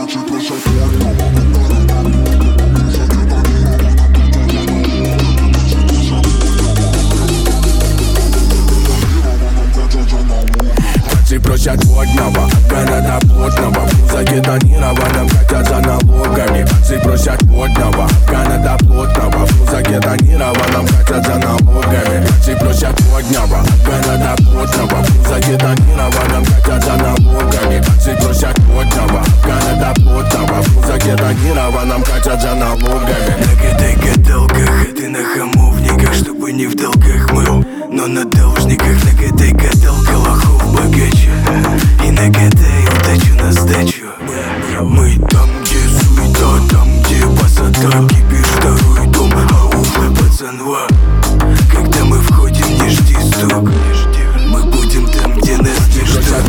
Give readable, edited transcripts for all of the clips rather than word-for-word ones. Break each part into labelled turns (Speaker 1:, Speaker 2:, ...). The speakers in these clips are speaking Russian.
Speaker 1: Просят водного, города плотного, в музыке тонированном хотят за налогами. Пацы просят водного, города плотного, в музыке тонированном хотят за налогами. Пацы просят водного, города плотного, в музыке тонированном хотят за налогами. Пацы просят водного, города плотного, в музыке тонированном хотят за налогами.
Speaker 2: На этой каталках, а ты на хамовниках, чтобы не в долгах мыл, но на должниках. На этой каталке лохов богаче, и накатай удачу на сдачу. Мы там, где суета, там, где пасата, кипишь второй дом. Ауф, пацанва, когда мы входим, не жди стук. Мы будем там, где нас не ждут.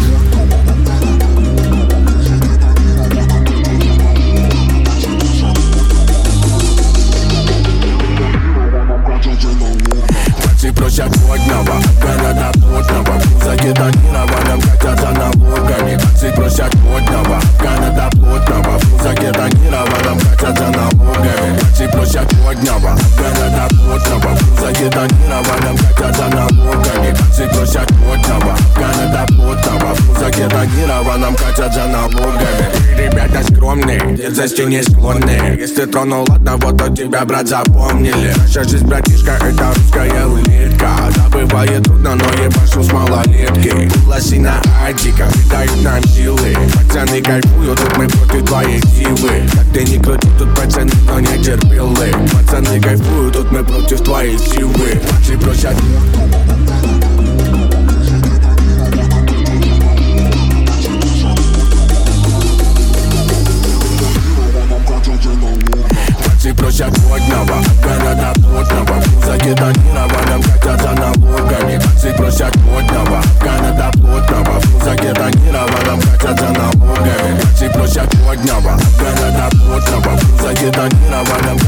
Speaker 1: Просят водного, города плотного, в музыке тонированном хотят за налогами. Пацы просят водного, города плотного, в музыке тонированном хотят за налогами. Пацы просят водного, города плотного, в музыке тонированном хотят за налогами. Пацы просят водного, города плотного, в музыке тонированном хотят за налогами. Ребята скромные, дерзости не склонные. Если тронул одного, то тебя, брат, запомнили. Наша жизнь, братишка, это русская улитка. Забывает трудно, но ебашу с малолетки. Лоси на адика, дают нам силы. Пацаны кайфуют, тут мы против твоей силы. Как ты не крути, тут пацаны, но не терпелы. Пацаны кайфуют, тут мы против твоей силы. Пацы просят. Просят водного, города плотного, в музыке тонированном хотят за налогами. Пацы просят водного, города плотного, в музыке тонированном хотят за налогами. Пацы просят водного, города плотного, в музыке тонированном